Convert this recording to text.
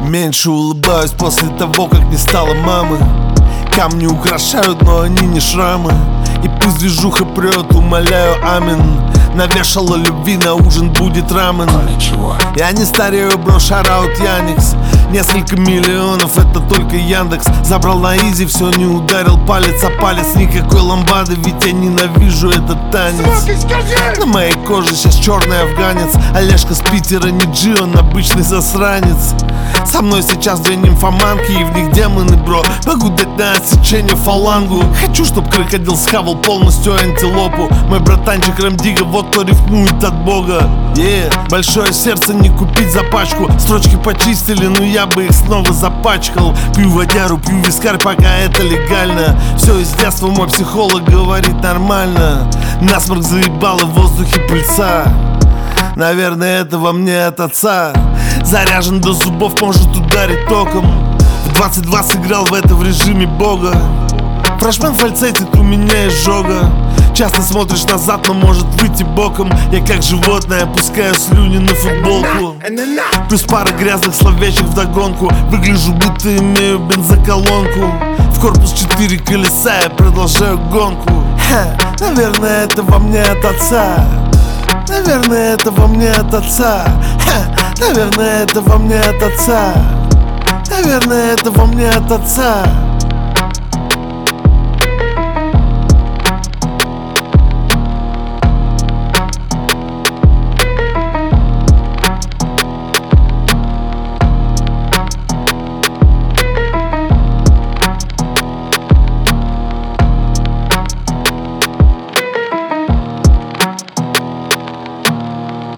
Меньше улыбаюсь после того, как не стало мамы. Камни украшают, но они не шрамы. И пусть движуха прет, умоляю, амин. Навешала любви, на ужин будет рамен. Я не старею, бро, шараут Яникс. Несколько миллионов, это только Яндекс. Забрал на изи, все, не ударил палец о палец. Никакой ламбады, ведь я ненавижу этот танец. На моей коже сейчас черный афганец. Олежка с Питера, не Джи, он обычный засранец. Со мной сейчас две нимфоманки, и в них демоны, бро. Могу дать на отсечение фалангу. Хочу, чтоб крокодил схавал полностью антилопу. Мой братанчик Рамдига, вот кто рифмует от бога. Большое сердце не купить за пачку. Строчки почистили, но я бы их снова запачкал. Пью водяру, пью вискарь, пока это легально. Все из детства мой психолог говорит нормально. Насморк заебало в воздухе пыльца. Наверное, это во мне от отца. Заряжен до зубов, может ударить током. В 22 сыграл в это в режиме бога. Фрешмен фальцетит, у меня изжога. Часто смотришь назад, но может выйти боком. Я как животное опускаю слюни на футболку. Плюс пара грязных словечек вдогонку. Выгляжу, будто имею бензоколонку. В корпус 4 колеса, я продолжаю гонку. Наверное, это во мне от отца. Наверное, это во мне от отца. Наверное, это во мне от отца. Наверное, это во мне от отца.